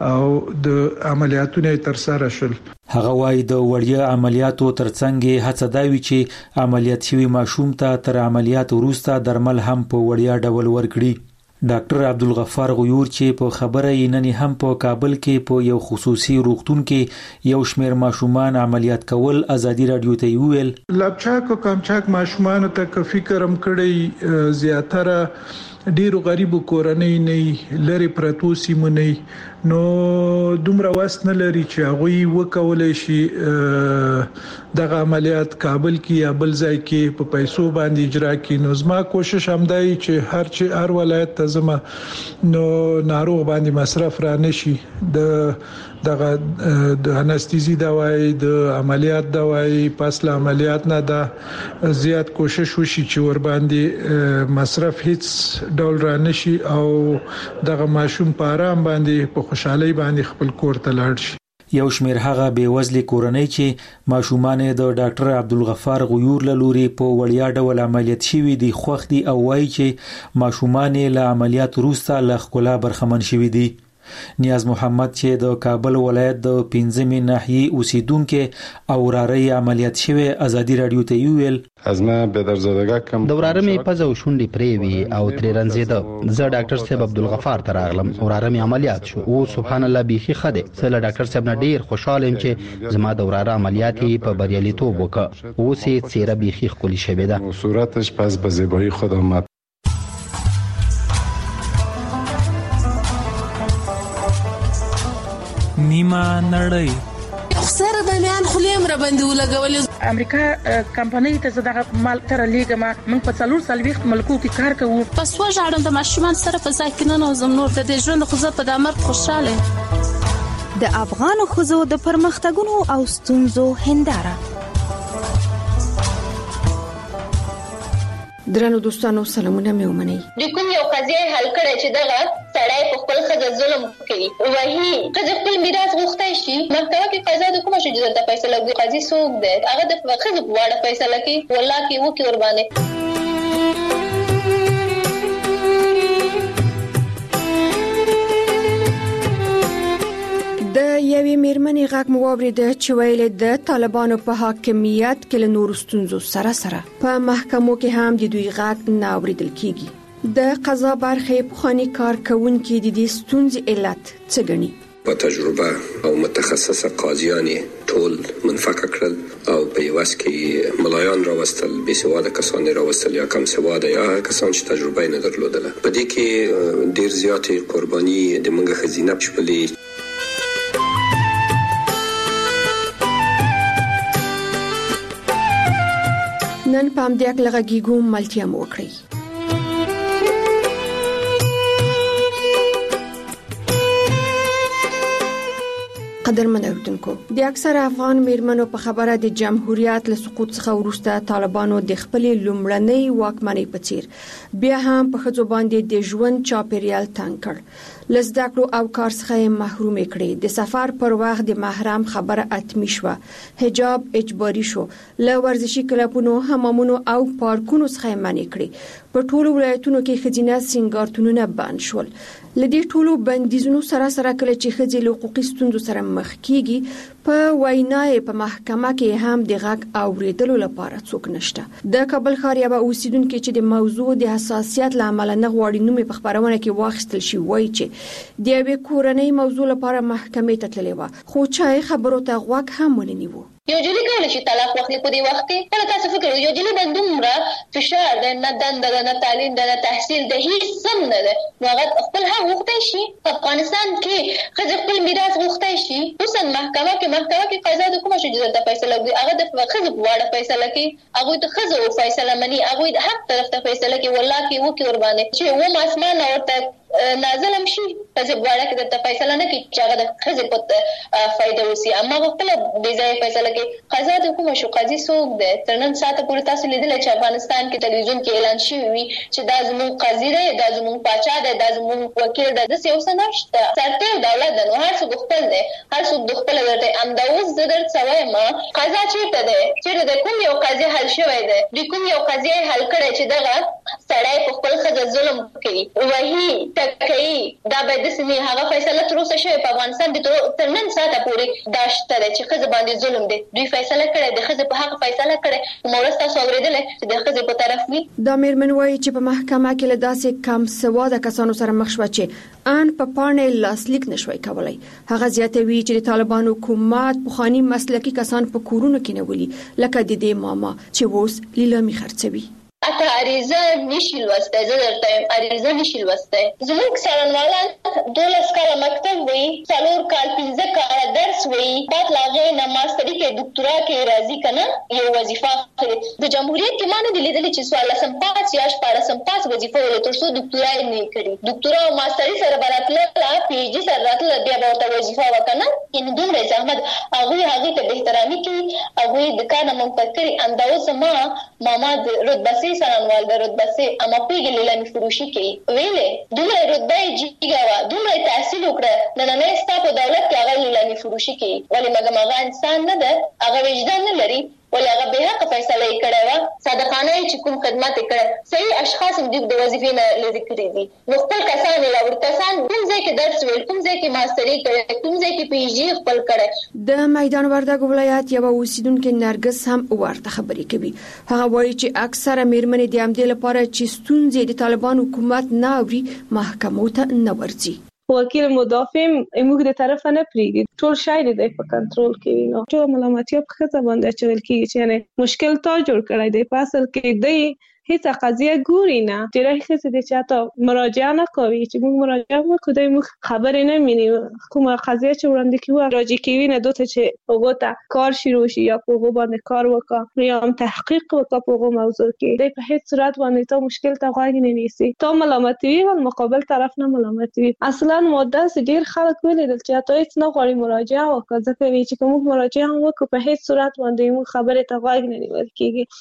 او د عملیاتونو تر سره شول. هغه وايي د وړیا عملیاتو ترڅنګ هڅه دا وی چې عملیات شوی ماشوم ته تر عملیات وروسته درمل هم په وړیا ډول ورکړي. ډاکټر عبدالغفار غیور چې په خبره یې نن هم په کابل کې په یو خصوصي روغتون کې یو شمېر ماشومان عملیات کول ازادي رادیو ته ویل. لابچاک او کامچاک ماشومان ته فکرم کړی زیاتره ډیرو غریبو کورنۍ نه لري پرتو سیمو نه نو دومره واس نه لري چې هغه وکولای شي دغه عملیات کابل کې یا بل ځای کې په پیسو باندې اجرا کړي. نو زما کوشش هم دی چې هر ولایت ته زما نو ناروغ باندې مصرف را نشي د انستيزي دوايي د عملیات دوايي پس له عملیات نه دا زیات کوشش وشي چې ور باندې مصرف هیڅ ډول را نشي او دغه ماشوم په آرام باندې په خوشحالي باندې خپل کور ته لاړ شي. یو شمېر هغه بېوزلې کورنۍ چې ماشومان د ډاکټر عبدالغفار غیور له لوري په وړیا ډول عملیات شوي دي خوښ دي او وایي چې ماشومان له عملیات وروسته له ښکلا برخمن شوي دي. نیاز محمد چې د کابل ولایت د 15 ناحیې اوسیدونکو او راري عملیات شوی ازادي رادیو ته ویل. از ما به درزدگی کم دوراره می پزو شونډې پریوي او ترې رنځیده. زه ډاکټر صاحب عبدالغفار ته راغلم او راره می عملیات شو او سبحان الله بیخي خده. زه له ډاکټر صاحب نه ډیر خوشاله یم چې زما دوراره عملیات په بریالیتوب وکړ. اوس یې څیره بیخي ښکلې شوې ده. صورتش پس به زیبایی خود آمد. نیمه نړۍ سره د میان خلیم را باندې ولګول. امریکا کمپنۍ ته زړه مال تر لیګما موږ په 440 ملکو کې کار کوو. پس وژاړم د ماشومان سره په ځای کې نه زم نور د دې ژوند خو زه په دامر خوشاله. د افغان خوځو د پرمختګونو او ستونزو هنداره. درنو دوستانو سلامونه مې ومنئ. د کوم یو قضیه حل کړي چې دغه سړی په خپل ښځه ظلم کوي وایي ښځه خپل میراث غوښتای شي محکمه کې قضا د کومه شي چې د فیصله کوي قاضي څوک دی هغه د ښځې په اړه فیصله کوي والله کې وکي ور باندې. د یوې میرمنې غږ مو واورېده چې ویلې د طالبانو په حاکمیت کې له نورو ستونزو سره په محکمو کې هم د دوی غږ نه اورېدل کیږي. د قضا برخې پخوانی کارکونکي د دې ستونزې علت څه ګڼي؟ په تجربه او متخصصه قاضیان ټول منفک کړل او په یوس کې ملایان راوستل بې سواده کسان راوستل یا کم سواده یا کسان چې تجربه نه درلودله. په دې کې ډیر زیاتې قرباني د منګه خزینه شپلې. نن پام دې اکل غږیګو ملتیا مو کړی. قدرمن اوردونکو د اکثر افغان میرمنو په خبره د جمهوریت له سقوط څخه وروسته طالبانو د خپل لومړنۍ واکمنۍ په څیر بیا هم په ښځو باندې د ژوند چاپیریال تنګ کړ. لزده کړو او کار څخه محروم کړي. د سفر پر وخت د محرم خبره اتمی شو. حجاب اجباري شو. له ورزشي کلبونو حمامونو او پارکونو څخه منع کړي. په ټولو ولایتونو کې خزینه سنگارتونونه بند شول. لدې ټولو بندیزونو سره کله چې خځې له حقوقي ستونزو سره مخ کیږي په وینای په محکمه کې هم د غږ اوریدلو لپاره څوک نشته. د کابل ښار یو اوسیدونکو چې د موضوع د حساسیت لامل نه غواړي نوم په خبرونه کې واخیستل شي وایي چې د یوې کورنۍ موضوع لپاره محکمې ته تللی و خو چا خبرو ته غوږ هم ونیو. یو جلی کولای شي طلاق واخلي په دې وخت کې. کله تاسو فکر یو جلی باندې دومره فشار د نه دند نه تعلیم د تحصیل د هیڅ سم نه ده نو هغه خپل حق غوښتای شي. افغانستان کې خځه خپل میراث غوښتای شي. اوس محکمه کې قضا د کومه شي چې د فیصله کوي هغه د خځه په اړه فیصله کوي. هغه د خځه فیصله مني. هغه د حق طرف ته فیصله کوي. والله کې وکي ور باندې چې و اسمان اورته نازلم شي خځه په اړه کې د فیصله نه کوي چې هغه د خځه په فائدہ وسی اما خپل د ځای فیصله قضا د کومه شو قاضي څوک دی. تر نن ساعته پورې تاسو لیدل چې افغانستان کې ټلویزیون کې اعلان شوی وي چې دا زموږ قاضي دی دا زموږ پاچا دی دا زموږ وکیل دی. د سیاست نشته سرته دولت دی نو هر څوک خپل دی هر څوک خپل ورته ام دا اوس د درت سوي ما قضا چیرته دی چې د کوم یو قاضي حل شوی دی د کوم یو قاضي حل کړی چې دغه سړی په خپل ښځه ظلم کوي وهي ټکوي دا به د سمي هغه فیصله تر اوسه شوی په افغانستان کې تر نن ساعته پورې دا شته چې ښځه باندې ظلم دی دوی فیصله کړې د ښځې په حق فیصله کړې مورس تاسو اورېدل چې د ښځې په طرف وي دا میرمن وایي چې په محکمه کې له داسې کم سواده کسانو سره مخ شوه چې ان په پاڼې لاسلیک نشوي کولای هغه زیاتوي چې د طالبانو حکومت بخاني مسلکي کسان په کورونو کې نیولي لکه د دې ماما چې اوس لیلامي خرڅوي اته عریضه نشي لوستای زه درته عریضه نشي لوستای زموږ څارنوالان 12 کاله مکتب وي 4 کال 15 کاله درس وي بعد لاغه نه ماستری کې ډاکټرا کې راځي کنه یو وظیفه د جمهوریت کې مانه د لیدل چې سوال سم 5 یا 14 وظیفه ولې تر څو ډاکټرا یې نه کړی ډاکټرا او ماستری سره براتله پی ایچ ډي سره راتله بیا به وظیفه وکنه ان دومره زحمت هغه ته به احترامي کوي هغه د کار منتقري انداز ماما د رتبه سرانوال د رتبه اما پیګ لیلامي فروشي کوي ویلې دومره رتبه جیګا دومره تحصیل وکړه نن نه ستا په دولت کې هغه لیلامي فروشي کوي ولې مګه انسان نه ده هغه وجدان نه لري ولې هغه به حق فیصله کړې و صادقانه چې کوم خدمت کړه صحیح اشخاص هم د وظیفې نه لري کړی دي نو خپل کسان لا ورکسان کوم ځای کې درس ویل کوم ځای کې ماستری کړي کوم ځای کې پی ایچ ډي خپل کړي د میدان وردګ ولایت یو اوسیدونکو نرګس هم ورته خبرې کوي هغه وایي چې اکثره میرمنې د امدې لپاره چې ستونزې د طالبان حکومت نه اوري محکمو ته نه ورځي وکیل مدافع موږ د طرف نه پریږي ټول شاید دی په کنټرول کې نو ټول ملامتي په خطر باندې چول کیږي چې نه مشکل تا جوړ کړی دی په اصل کې دی هیڅ قضیه ګوري نه ډېر ښه دي چې تاسو مراجعه نه کوي چې موږ مراجعه وکړو د موږ خبرې نه مینی کومه قضیه چې وړاندې کیږي راځي کوي نه دوته چې وګوره کار شروع شي یا په باندې کار وکړي یا هم تحقیق وکړي په موضوع کې د په هیڅ صورت باندې ته مشکل ته غوږ نه نیسي ته ملامتي او مقابل طرف نه ملامتي اصلا ماده ډېر خلک ویل چې تاسو هیڅ نه غواړي مراجعه وکړي ځکه چې کوم مراجعه وکړو په هیڅ صورت باندې موږ خبرې ته غوږ نه نیول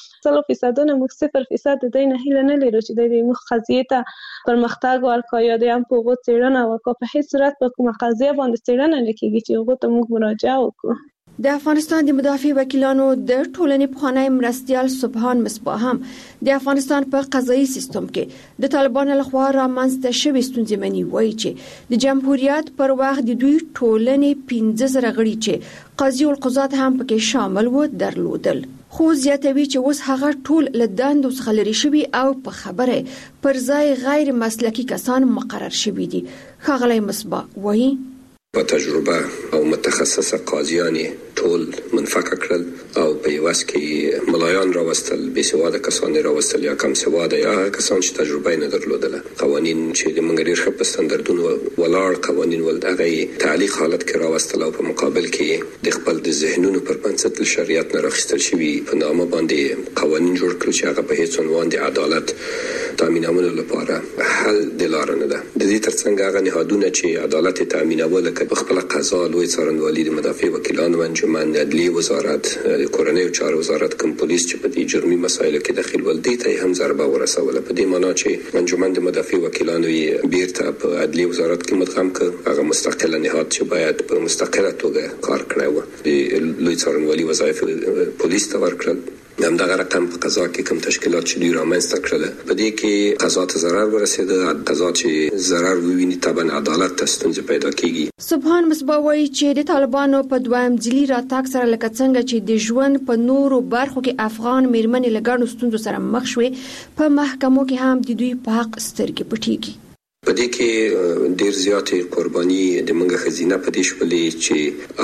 کیږي 100% موږ 0% د دې نه هیله نه لرو چې د دې قضیې ته پرمختګ ورکړي یا د هم په وګړو څېړنه وکړي په هیڅ صورت په کومه قضیه باندې څېړنه نه کیږي چې وګړو ته موږ مراجعه وکړو د افغانستان د مدافع وکیلانو د ټولنې پخوانی مرستيال سبحان مصباح هم د افغانستان په قضایي سیستم کې د طالبانو لخوا رامنځته شوې ستونزې مني وایي چې د جمهوریت پر وخت د دوی ټولنې 15 غړي چې قاضي او قضات هم پکې شامل و درلودل خو زیاتوي چې اوس هغه ټول لداندو څخه لري شوی او په خبره پر ځای غیر مسلکي کسان مقرر شوی دي ښاغلی مصباح وایي په تجربه او متخصصه قاضیان ټول منفکه کړل او په یوس کې ملایان راوستل بې سواده کسان راوستل یا کم سواده یا کسان چې تجربه نه درلودله قوانین چې د منګ ډیر ښه په ستاندردونو ولاړ قوانین ول هغه تعلیق حالت کې راوستل او په مقابل کې د خپل د ذهنونو پر بنسټ شریعت نه راخستل شوی په نامه باندې قوانین جوړ کړل چې هغه په هیڅ عنوان د عدالت تامینولو لپاره حل د لار نه ده د دې ترڅنګ هغه نهادونه چې عدالت تامینول په خپل قضا لوی څارنوالي د مدافع وکیلانو انجمن عدلیه وزارت د کورنۍ چارو وزارت کوم پولیس چې په دې جرمي مسایلو کې دخیل ول دي ته هم ضربه ورسوله په دې معنی چې انجمن د مدافع وکیلانو بیرته په عدلیه وزارت کې مدغم کړ هغه مستقله نهاد چې باید په مستقله توګه کار کړی و د لوی څارنوالي وظایف پولیس ته ورکړل هم دغه رقم په قضا کې کوم تشکیلات چې دوی رامنځته کړل په دې کې قضا ته ضرر ورسېده قضا چې ضرر وویني طبعا عدالت ته ستونزې پیدا کیږي سبحان مصباح وایي چې د طالبانو په دویم ځلي راتګ سره لکه څنګه چې د ژوند په نورو برخو کې افغان میرمنې له ګڼو ستونزو سره مخ شوې په محکمو کې هم د دوی په حق سترګې پټېږي په دې کې ډیر زیاتې قرباني د منګه خزینه په دې شولې چې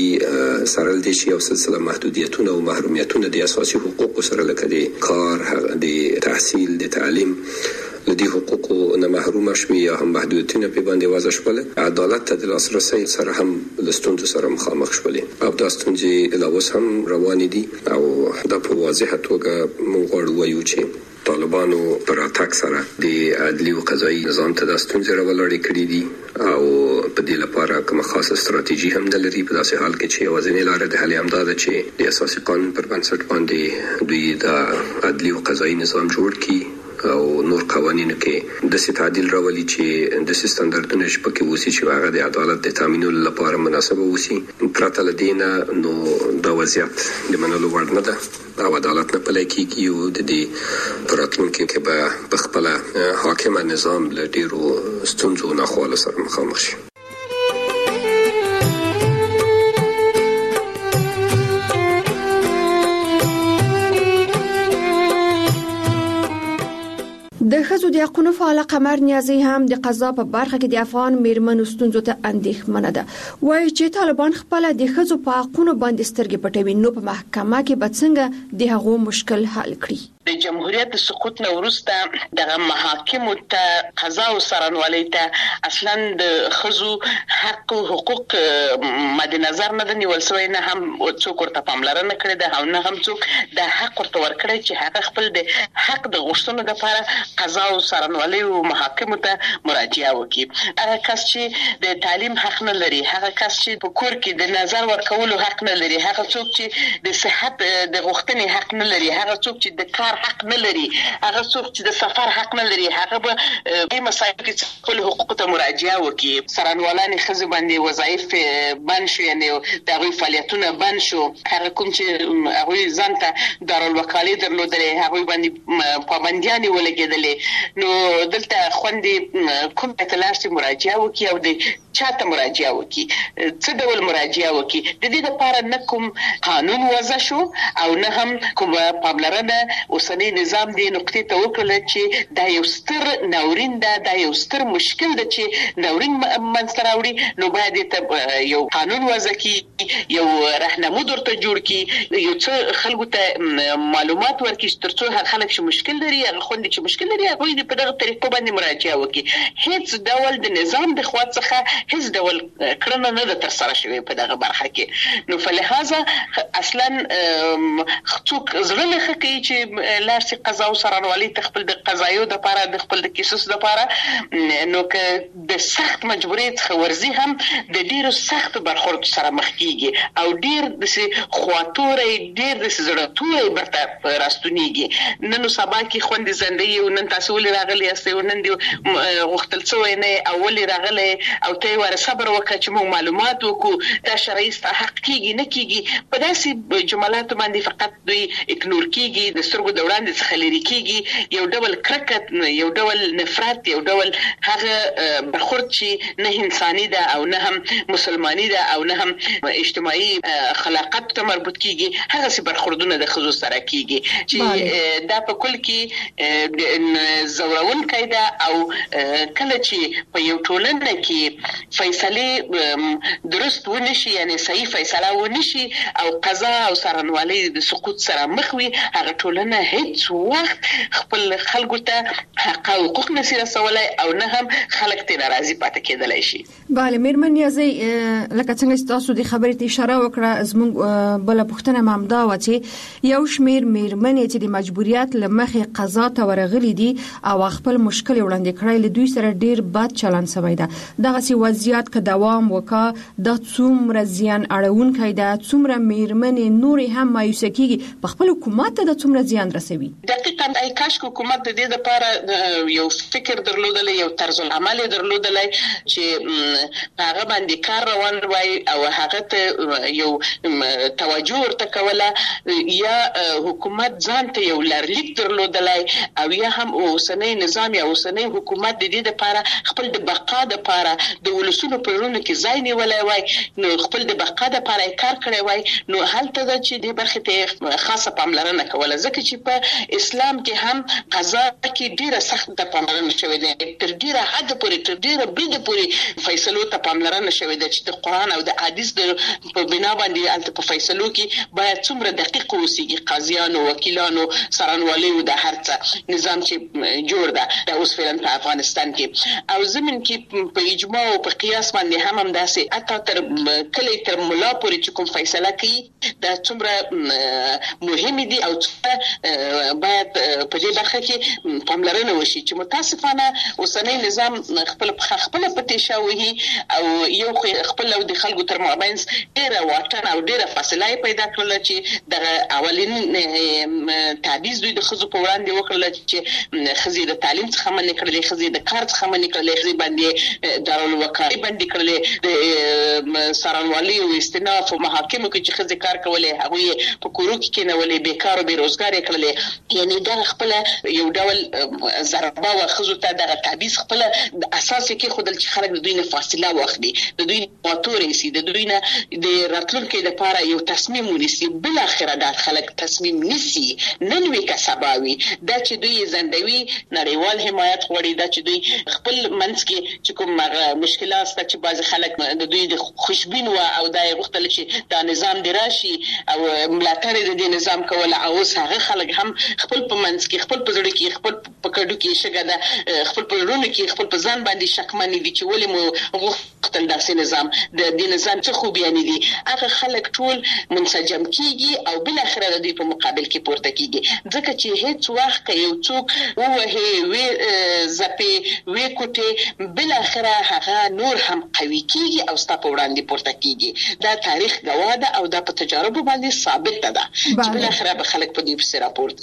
هغه سره د شي او سلسله محدودیتونه او محرومیتونه د اساسي حقوقو سره لکه د کار د تحصیل د تعلیم لدی حقوقو نه محروم شوي یا هم محدودیتونه په باندې وضع شول عدالت ته د لاسرسي سره هم لستونځ سره مخامخ شول او دا ستونزې لا اوس هم روان دي او دا په واضحه توګه موږ غواړو چې طالبانو پر اتاک سره د عدلی او قضایي نظام ته د ستونزې راولړې کړې دي او په دې لپاره کومه خاصه ستراتیژي هم د لري په داسې حال کې چې وزنې لاره د حل امداد چې د اساسي قانون پر بنسټ باندې دوی د عدلی او قضایي نظام جوړ کړي او نور قوانینو کې د تعدیل راولي چې د ستاندردونو شپږ وسی چې هغه د عدالت د تامینولو لپاره مناسبه وسی پرته لدينا نو د وضعیت د منلو وړ نه ده او عدالت نه پلی کیږي او د دې پراتلونکو کې به په خپل حاکم نظام له ډیرو ستونزو نه خلاص سره مخامخ شي. د ښځو د حقوقو فعال قمر نیازي هم د قضا په برخه کې د افغان میرمنو ستونزو ته اندېښمنه ده. وایي چې طالبان خپل د ښځو په حقوقو باندې سترګې پټوي، نو په محکمه کې به څنګه د هغو مشکل حل کړي. د جمهوریت د سقوط نه وروسته د محاکمو ته قضا او سرنوالۍ ته اصلا د ښځو حق او حقوق مد نظر نه نیول شوی، نه هم څوک ورته پاملرنه کړې ده او نه هم څوک د حق ورته ورکړي چې هغه خپل د حق د غوښتنو لپاره قضا او سرنوالۍ او محاکمو ته مراجعه وکړي. هغه کس چې د تعلیم حق نه لري، هغه کس چې په کور کې د نظر ورکولو حق نه لري، هغه څوک چې د صحت د غوښتنې حق نه لري، هغه څوک چې د کار حق نه لري، هغه څوک چې د سفر حق نه لري، هغه به په مسایلو کې خپل حقوق ته مراجعه وکړي. سرنوالانې ښځې باندې وظایف بند شو، یعنی د هغوی فعالیتونه بند شو. هغه کوم چې هغوی ځان ته دارالوکالۍ درلودلې هغوی باندې پابندیانې ولګېدلې. نو دلته خوندې کوم ته لاړ شي مراجعه وکړي او د چا ته مراجعه وکړي، څه ډول مراجعه وکړي. د دې لپاره نه کوم قانون وضع شو او نه هم کوم پاملرنه اوسنی نظام دې نقطې ته وکړل چې دا یو ستر ناورین ده، دا یو ستر مشکل ده چې ناورین منځته راوړي. نو باید ته یو قانون وضع کړي، یو راهنمود ورته جوړ کړي، یو څه خلکو ته معلومات ورکړي ترڅو هغه خلک چې مشکل لري، هغه خوندې چې مشکل لري، هغه دې په دغه طریقو باندې مراجعه وکړي. هیڅ ډول د نظام د خوا څخه هیڅ ډول کړنه نه ده ترسره شوې په دغه برخه کې. نو فلهذا اصلا څوک زړه نه ښه کوي چې لاړ شي قضا او سرنوالۍ ته خپل د قضایو دپاره د خپل د کیسو دپاره. نو که د سخت مجبورۍ څخه ورځي هم د ډېرو سختو برخوردو سره مخ کېږي او ډېر داسې خواتوری، ډېر داسې زړهتوری برته راستونېږي. نن سبا کې خوندې زندۍ او نن تاسو ولې راغلي یاستئ او نن دې غوښتل شوی نه او ولې راغلی او ته یې واره صبر وکړه چې موږ معلومات وکړو، دا شرعي ستا حق کېږي نه کېږي. په داسې جملاتو باندې فقط دوی اګنور کېږي، د سترګو د وړاندې څخه لرې کېږي. یو ډول کرکت، یو ډول نفرت، یو ډول هغه برخورد چې نه انساني ده او نه هم مسلماني ده او نه هم اجتماعي خلاقت ته مربوط کېږي، هغسې برخوردونه د ښځو سره کېږي چې دا په کل کې زورونکی ده. او کله چې په یو ټولنه کې فیصلې درست ونشي، یعنی صحیح فیصله ونشي او قضا او سرنوالۍ د سقوط سره مخ وي، هغه ټولنه هیڅ وخت خپل خلکو ته حق او حقوق نشي رسولی او نه هم خلک ترې ناراضي پاتې کېدلی شي. بله میرمن نیازي، لکه څنګه تاسو د خبرې ته اشاره وکړه، زموږ بله پوښتنه هم همدا وه چې یو شمېر میرمنې چې د مجبوریت له مخې قضا ته ورغلي دي او خپل مشکل وړاندې کړی، له دوی سره ډېر بد چلند شوی ده. دغسې وضعیت که دوام وکړه دا څومره زیان اړونکی ده، څومره میرمنې نورې هم مایوسه کېږي، په خپل حکومت ته د څومره زیان رسوي. دقیقاً ای کاش که حکومت د دې لپاره یو فکر درلودلی، یو طرز العمل درلودلی چې هغه باندې کار روان وای او هغه ته یو توجه ورته کوله، یا حکومت ځان ته یو لارلیک درلودلی او یا هم اوسنی نظام یا اوسنی حکومت د دې لپاره خپل د بقا لپاره د ولسونو په زړونو کې ځای نیولی وای، نو خپل د بقا لپاره کار کړی وای. نو هلته ده چې دې برخې ته خاصه پاملرنه کوله، ځکه چې په اسلام کې هم قضا کې ډیره سخته پاملرنه شوې ده، تر ډیره حد پورې، تر ډیره بریده پورې فیصلو ته پاملرنه شوې ده چې د قرآن او د حدیث په بنا باندې هلته په فیصلو کې باید څومره دقیق اوسېږي. قاضیانو، وکیلانو، سرنوالیو، د هر څه نظام چې جوړ ده دا اوس فعلا په افغانستان کې او زمین کې په اجماع او په قیاس باندې هم داسې حتی تر کلی تر ملا پورې چې کوم فیصله کوي دا څومره مهم دي او څومره باید په دې برخه کې پاملرنه وشي چې متاسفانه اوسنۍ نظام خپل پټې شوی او یو خپل او د خلکو تر مابین ډېره واټن او ډېره فاصله پیدا کړل چې د اولین تعویض دوی د ښځو په وړاندې وکړل چې ښځې د تعلیم څخه منع کړلې، ښځې د کار څخه منع کړلې، ښځې باندې دارالوکالۍ بندي کړلې، د څارنوالۍ او استیناف او محاکمو کې چې ښځې کار کولې هغوی په کورو کې کېنولې، بیکار او بېروزګارې کړلې. یعنې دا خپل یو ډول ضربه و ښځو ته دغه تعویض خپل اساس یې کېښودل چې خلک د دوی نه فاصله واخلي، د دوی ماتورې سي، د دوی نه د راتلونکي لپاره یو تصمیم ونیسي. بالاخره دا خلک تصمیم نیسي، نن وي که سبا وي. دا چې دوی ځنډوي نړیوال حمایت غواړي، دا چې دوی خپل منځ کې چې کوم مشکلات شته چې بعضې خلک د دوی د خوشبین وه او دا یې غوښتل چې دا نظام دې راشي او ملاتړ یې د دې نظام کوله، او اوس هغه خلک هم خپل په منځ کې، خپل په زړه کې، خپل په کډو کې شګه ده، خپل په زړونو کې خپل په ځان باندې شکمن دي چې ولې مو غوښتل داسې نظام، د دې نظام څه خوبیانې دي. هغه خلک ټول منسجم کېږي او بالاخره د دوی په مقابل کې پورته کېږي، ځکه چې هېڅ وخت که یو څوک ووهې، وې ځپې، وې کوټې، بالاخره هغه نور هم قوي کېږي او ستا په وړاندې پورته کېږي. دا تاریخ ګواه ده او دا په تجاربو باندې ثابته ده چې بالاخره به خلک په دې پسې راپورته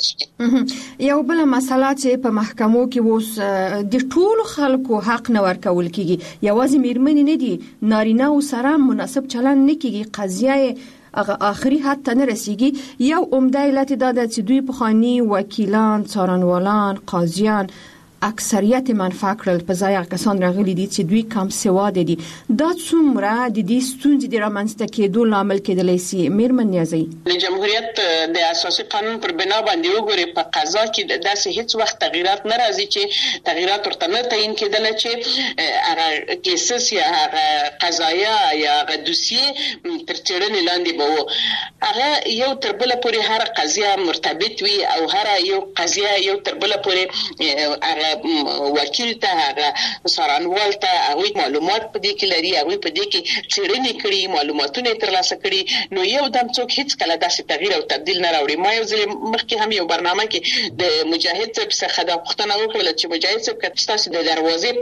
شي. یو بله مسله چې په محکمو کې اوس د ټولو خلکو حق نه ورکول کېږي، یوازې میرمنې نه دي، نارینه سره مناسب چلند نه کېږي، قضیه هغه آخري حد ته نه رسیږي. یو عمده علت دا ده چې دوی پخواني وکیلان، څارنوالان، قاضیان اکثریت منفعه کړل، په ځای هغه کسان راغلي دي چې دوی کم سواده دي. دا څومره د دې ستونزې د رامنځته کېدو لامل کېدلی سي؟ میرمن نیازی، د جمهوریت د اساسي قانون پر بنا باندې وګورئ، په قضا کې داسې هیڅ وخت تغییرات نه راځي چې تغییرات ورته نه تعیین کېدله چې هغه کیسس یا هغه قضایا یا هغه دوسیې تر څېړنې لاندې به و. هغه یو تر بله پورې هر قضیه مرتبط وي او هر یو قضیه یو تر بله پورې هغه وکیل ته، هغه څارنوال ته هغوی معلومات په دې کې لري، هغوی په دې کې څېړنې کړي، معلوماتونه یې ترلاسه کړي. نو یو دم څوک هیڅ کله داسې تغییر او تبدیل نه راوړي. ما یو ځل مخکې هم یو برنامه کې د مجاهد صاحب څخه دا پوښتنه وکړله چې مجاهد صاحب که ستاسو د دروازې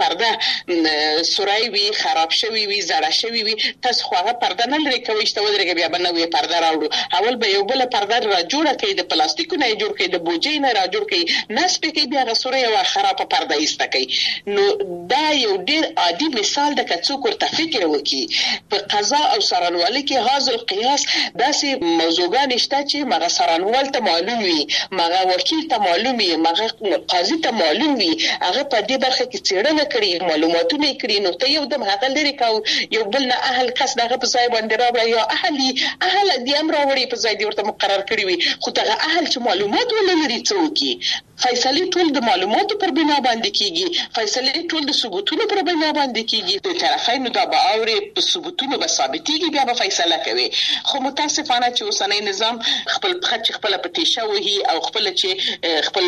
پرده سوری وي، خراب شوي وي، زړه شوي وي، تاسو خو هغه پرده نه لرې کوئ چې ته ودرېږه بیا به نوې پرده راوړو. اول به یو بله پرده را جوړه کوي، د پلاستیکو نه یې جوړ کوي، د بوجۍ نه را جوړ کوي، نصب یې کوي، بیا هغه سوری او خرابه پرده ایسته کوي. نو دا یو ډېر عادي مثال ده که څوک ورته فکر وکړي. په قضا او څارنوالۍ کې حاضر القیاس داسې موضوعګانې شته چې مغه څارنوال ته معلوم وي، مغه وکیل ته معلوم وي، مغه قاضي ته معلوم وي، هغه په دې برخه کې څېړنه کړي، معلوماتونه یې کړي. نو ته یو دم هغه لرې کوو، یو بل نه اهل کس دغه په ځای باندې راوړه، یا اهل دې هم راوړي په ځای دې ورته مقرر کړي وي، خو دغه اهل چې معلومات ونه لري څه وکړي؟ فیصلې ټول د معلوماتو پر بنا باندې کېږي، فیصلې ټول د ثبوتونو پر بنا باندې کېږي. د طرفینو دا به اورې، په ثبوتونو به ثابتېږي، بیا به فیصله کوي. خو متاسفانه چې اوسنی نظام خپل پښه چې خپله په تیشه وهي او خپله چې خپل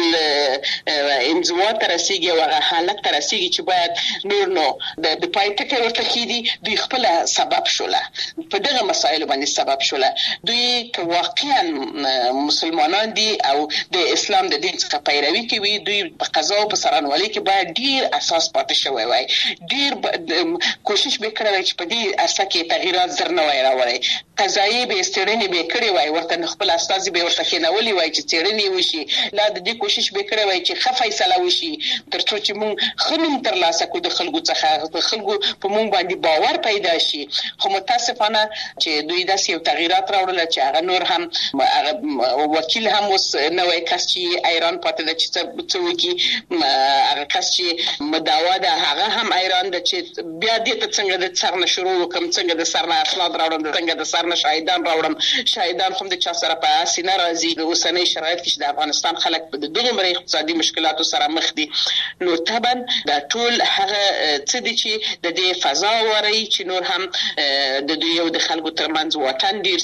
انزوا ته رسېږي او هغه حالت ته رسېږي چې باید نور نو د پای ټکی ورته کېږي، دوی خپله سبب شوله، په دغه مسایلو باندې سبب شوله. دوی که واقعا مسلمانان دي او د اسلام د دین څخه پیروي کوي، دوی په قضا او په څارنوالۍ کې باید ډېر اساس پاتې شوی وای، ډېر کوشش به کړی وای چې په دې عرصه کې تغییرات زر نه وای راوړی. قضایي به څېړنې به کړې وای، ورته خپل استازي به ورته کېنولي وای چې څېړنې وشي، لا د دې کوشش به کړی وای چې ښه فیصله وشي، تر څو چې موږ ښه نوم ترلاسه کړو د خلکو څخه، د خلکو په موږ باندې باور پیدا شي. خو متاسفانه چې دوی داسې یو تغییرات راوړل چې هغه نور هم وکیل هم اوس نوی کس چې ایران پاتې ده چې څه وکړي، هغه کس چې مدعوا ده هغه هم ایران ده چې بیا دې ته څنګه د سر نه شروع وکړم، څنګه د سر نه اسناد راوړم، څنګه د سر نه شاهدان راوړم. شاهدان خو د چا سره په اسې نه راځي. د اوسنۍ شرایط کې چې د افغانستان خلک په دغومره اقتصادي مشکلاتو سره مخ دي، نو طبعا دا ټول هغه څه دي چې د دې فضا وروي چې نور هم د دوی او د خلکو ترمنځ واټن ډېر سي او نور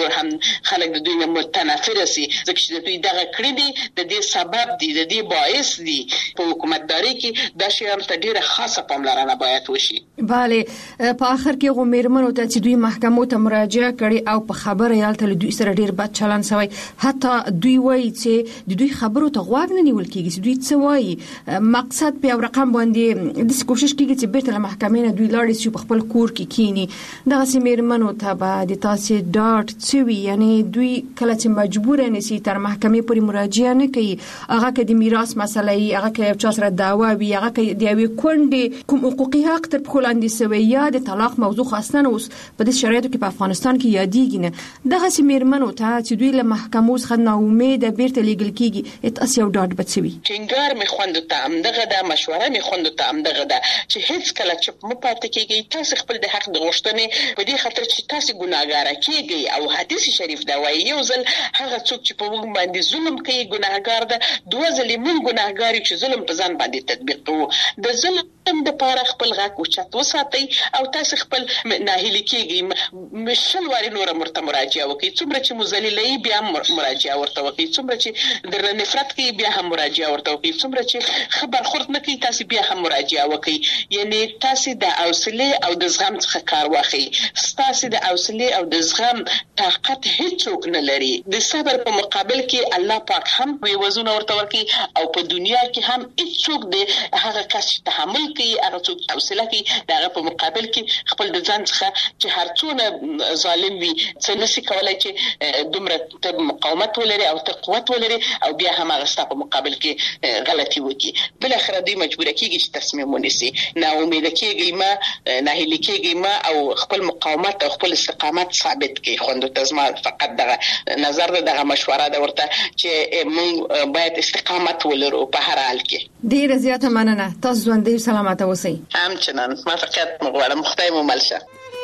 نور هم خلک د دوی متنفر سي ځکه چې دوی دغه کړی دي د دې سبب دي د دې باعث دي په حکومتداري کې د شیانو ته ډیره خاصه پاملرنه باید وشي. bale په اخر کې غومرمنو ته چې دوی محکمو ته مراجعه کړي او په خبره یالته دوی سره ډیر بد چلن شوی حتی دوی وایي چې د دوی خبرو ته غوږ نه نیول کیږي چې دوی څه وایي مقصد په رقم باندې د کوشش کیږي چې بیرته محکمې نه دوی لاړ شي په خپل کور کې کینی دغه سیمرمنو ته به د تاسو ډاټ چوي یعنی دوی کله چې مجبور نه سي تر محکمې پورې مراجعه نه کوي هغه کې د میراث مسله ای هغه کې چا سره دعوا وي هغه کې د یوې کونډې کوم حقوقي حق تر خلاندې سوی یا د طلاق موضوع خاصه نه اوس په دې شرایطو کې په افغانستان کې یادېږي نه دغه سیمرمنو ته چې دوی له محکمو څخه نا امید بیرته لیږل کیږي تاسو یو ډاټ بچوي ټینګار می خوند ته همدغه د مشوره می خوند ته همدغه د چې هیڅ کله چې مو پاتې کیږي تاسو خپل د حق د غوښتنې په دې خاطر چې تاسو ګناهګار کیږي او حدیث شریف دا وایي یو ځل هغه څوک چې په موږ باندې ظلم کوي ګناهګار ده دوه ځلې موږ ګناهګار چې ظلم په ځان باندې تطبیق کوو د ظلم د پاره خپل غاک او چت وساتئ او تاسو خپل ناهیلي کیږي مشل واري نور مرته مراجعه وکړي څومره چې مذللې بیا مراجعه ورته وکړي څومره چې د نفرت کې بیا هم مراجعه ورته وکړي څومره چې خبر خورد نه کوي تاسو بیا هم مراجعه وکړي یعنی تاسو د حوصله او د زغم څخه کار واخلئ تاسو د حوصله او د زغم طاقت هیڅوک نه لري د صبر په مقابل کې الله پاک هم وزونه ورته ورکړي او په دنیا کې هم هیڅوک د هغه کس تحمل کوي هغه څوک حوصله کوي دغه په مقابل کې خپل د ځان څخه چې هر څونه ظالم وي څه نشي کولای چې دومره مقاومت ولري او قوت ولري او بیا هم هغه ستاسو په مقابل کې غلطي وکړي بل اخر دوی مجبور کیږي چې تصمیم ونیسي نا امید کیږي ما ناهیلي کیږي ما او خپل مقاومت او خپل استقامت ثابت کړي خوند تزما فقط دغه نظر دغه مشوره ده ورته چې موږ باید استقامت ولرو په هر حال کې ډیر زیاته مننه تاسو ژوندۍ سلامت اوسئ همچنان ما فقط مغواړم خدای مو ملشه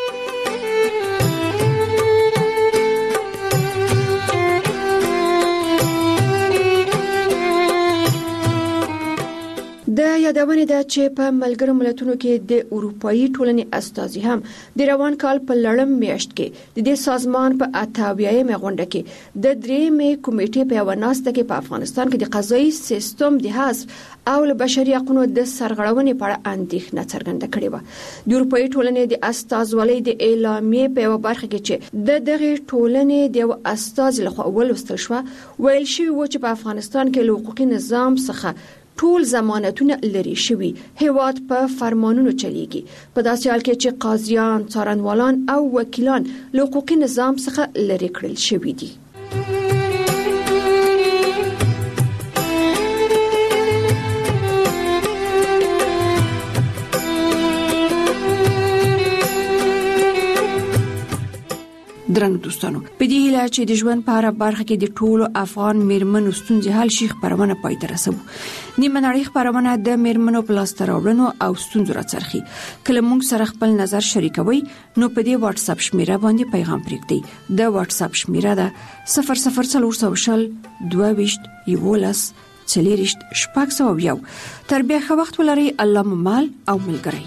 د یادونه ده چې په ملګرو ملتونو کې د اروپאי ټولنې استازي هم د روان کال په لړم میاشت کې د دې سازمان په 88مه غونډه کې د 3مې کمیټې په وناسته کې په افغانستان کې د قضایي سیستم د حذف او له بشري حقوقو د سرغړونې په اړه اندېښنه څرګنده کړې و د اروپאי ټولنې د استازولۍ د اعلامیې په یو برخه کې چې دغه ټولنې د استاز لخوا ولوستل شو ویل شوی و چې په افغانستان کې له حقوقي نظام څخه ټول ضمانتونه لري شوی هیواد په فرمانونو چلیږي په داسې حال کې چې قاضیان څارنوالان او وکیلان له حقوقي نظام څخه لري کړل شوی دي درنګ دوستانو په دې هیله چې د ژوند په اړه برخه کې د ټولو افغان میرمنو ستونزې حل شي خبرونه پای ته رسوو نیمه نړۍ خبرونه د میرمنو په لاس راوړنو او ستونزو راڅرخي کله موږ سره خپل نظر شریکوي نو په دې واتس اپ شمیره باندې پیغام پرېږدئ د واتس اپ شمیره ده 004022 تر بیا ښه وخت ولرئ الله مو مال او ملګری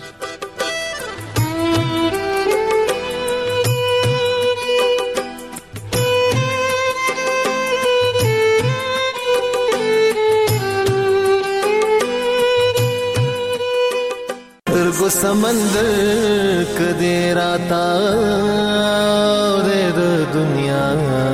को समंदर कदे राता दे दुनिया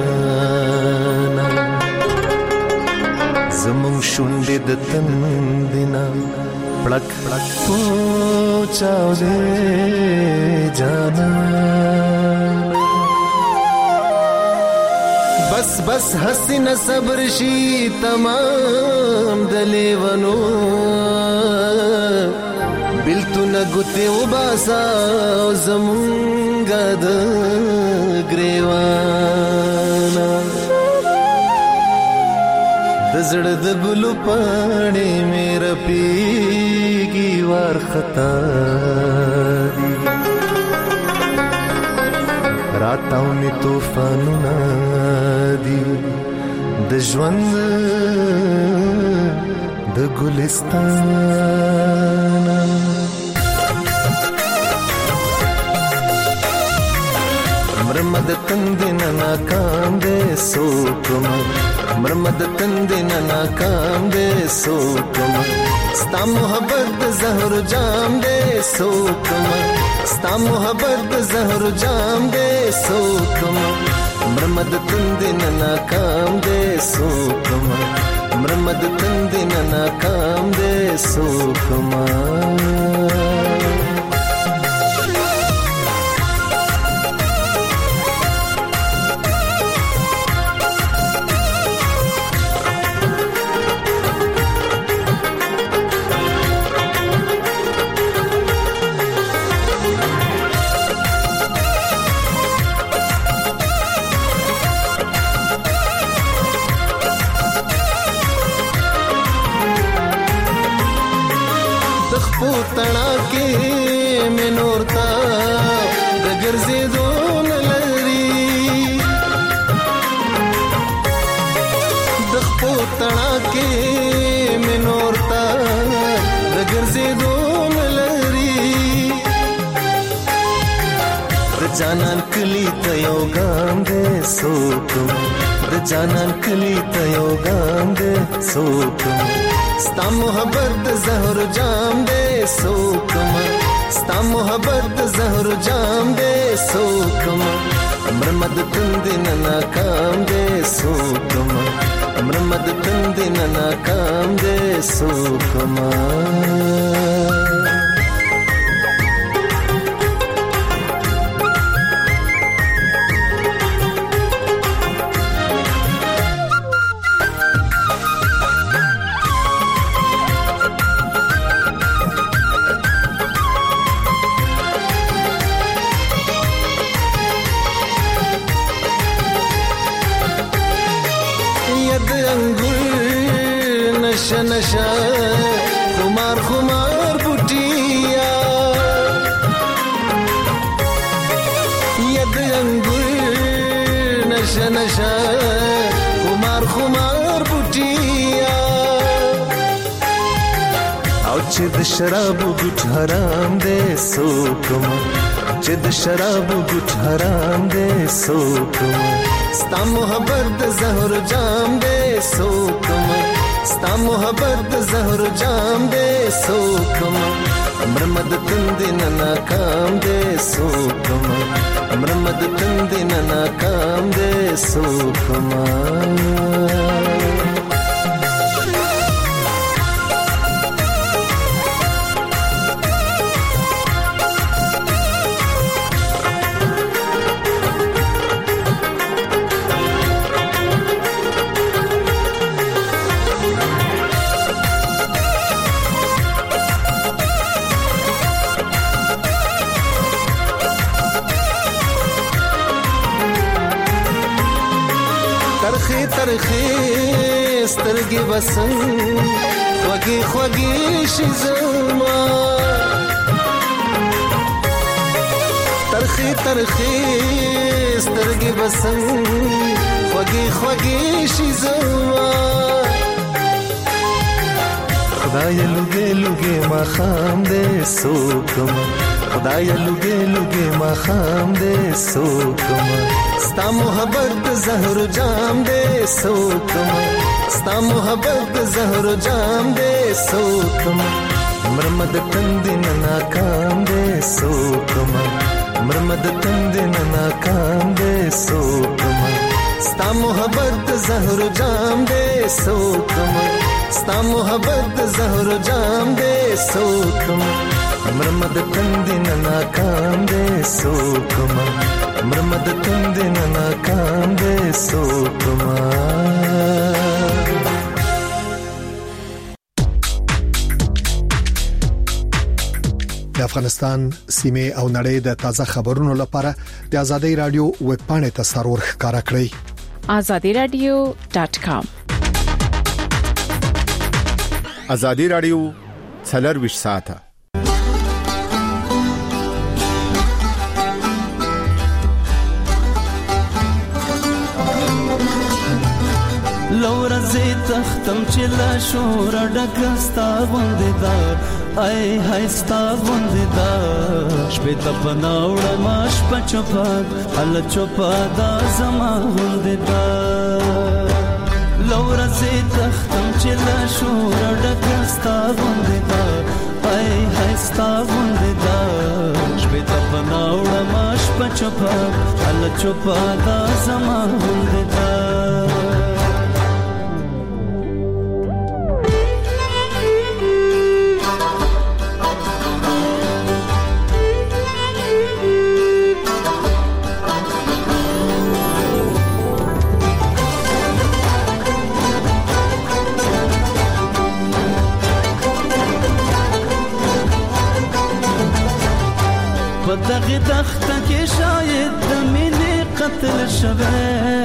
زمون شونډې د تندنا پړک پړک پوچاو دې جانا بس بس حسین صبر شي تمام دلیونو بلتو نګوتې وباسا زمونږه د ګریوانا د زړه د ګلو پاڼې مې رپېږي وارخطا دي راتاو مې طوفانونه دي د ژوند د ګلستان مرمد تندن ناکام دے سوکما مرمد تندن ناکام دے سوکما ستا محبت زهر جام دے سوکما ستا محبت زهر جام دے سوکما مرمد تندن ناکام دے سوکما مرمد تندن ناکام دے سوکما تنا کې مې نور تا د ګرځېدو نه لري د خپو تنا کې مې نور تا د ګرځېدو نه لري د جانان کلی ته یو ګام دې سوکم د جانان کلی ته یو ګام دې سوکم ستا محبت زهر جام دے سوکما ستا محبت زهر جام دے سوکما مرمد تندن ناکام دے سوکما مرمد تندن ناکام دے سوکما نشا نشا خمار خمار بوٹیا ید انگور نشا نشا خمار خمار بوٹیا او چې د شراب ګټ حرام دې سوکما چې د شراب ګټ حرام دې سوکما ستا محبت زهر جام دې سوکما ستا محبت زهر جام دے سوکما مرمد تندن ناکام دے سوکما مرمد تندن ناکام دے سوکما ترخی سترګې بسن خوږې خوږې شي زما ترخی سترګې بسن خوږې خوږې شي زما خدای لوګې لوګې ما خام دې سوکما خدای لوګې لوګې ما خام دې سوکما ستا محبت زهر جام دے سوکما ستا محبت زهر جام دے سوکما مرمد تندن ناکام دے سوکما مرمد تندن ناکام دے سوکما ستا محبت زهر جام دے سوکما ستا محبت زهر جام دے سوکما مرمد تندن ناکام دے سوکما مرمد تندن ناکام دے سوکما د افغانستان سیمه او نړۍ د تازه خبرونو لپاره د ازادي رادیو ویب پاڼې ته سرور ښکارا کړئ azadiradio.com ازادي رادیو 24 ساعته لورزه تختم چې لا شور ډکستا غوندې دا ای هستا غونددا شپه تپناوړه ماش پچپا ال چپا دا زما غونددا لور زه تختم چې لا شور ډکستا غونددا ای هستا غونددا شپه تپناوړه ماش پچپا ال چپا دا زما غونددا دغه دخته کې شاید د مینې قتل شوه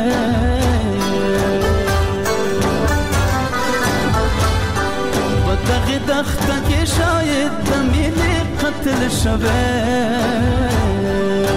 دغه دخته کې شاید د مینې قتل شوه